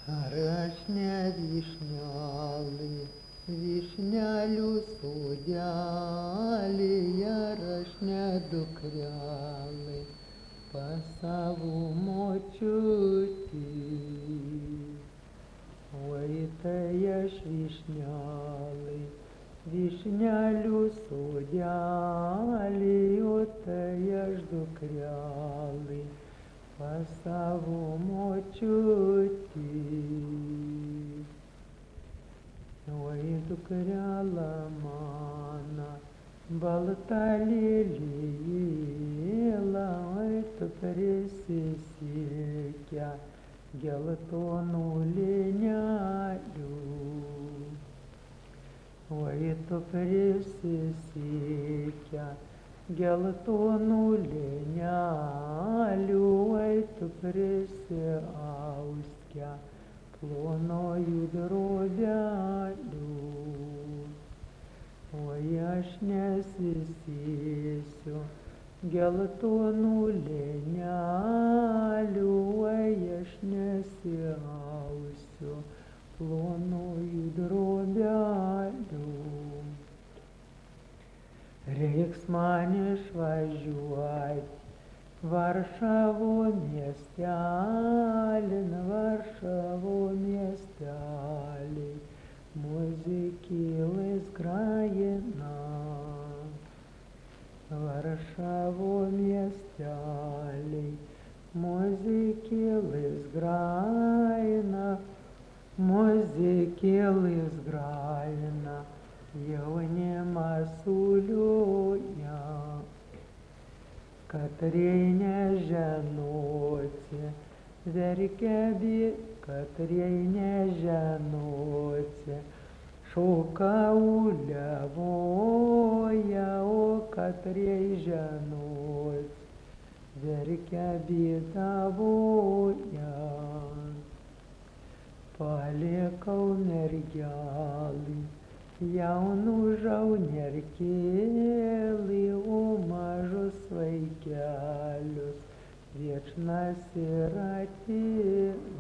Ar aš ne vyšnelį, vyšnelių sodelį, ar aš ne dukrelį pas savo močiutį. Oi tai aš vyšnelį, vyšnelių sodelį, o tai aš dukrelį pas savo močiutį. Oi dukrela mana, balta lėlėla, oi tu prisisiekia geltonų lėnelių. Oi tu prisisiekia geltonų lėnelių, oi tu prisiauskia plonojų drobelių. Oi aš nesisėsiu geltonų lėnelių, oi aš nesiausiu plonojų drobelių. Reiks man išvažiuoti Varšavo miestelin, Varšavo miestelį, muzikėlais grajina. Varšavo miestelį, muzikėlais grajina, muzikėlais grajina, jaunimas uliuoja. Katrei nežinosi, verkia katrei nežinosi, šoka uliavoja, o katrei žinosi, verkia bėdavoja. Palikau mergelį, jaunų žaunerkėlį, o mažus vaikelius viečnas yra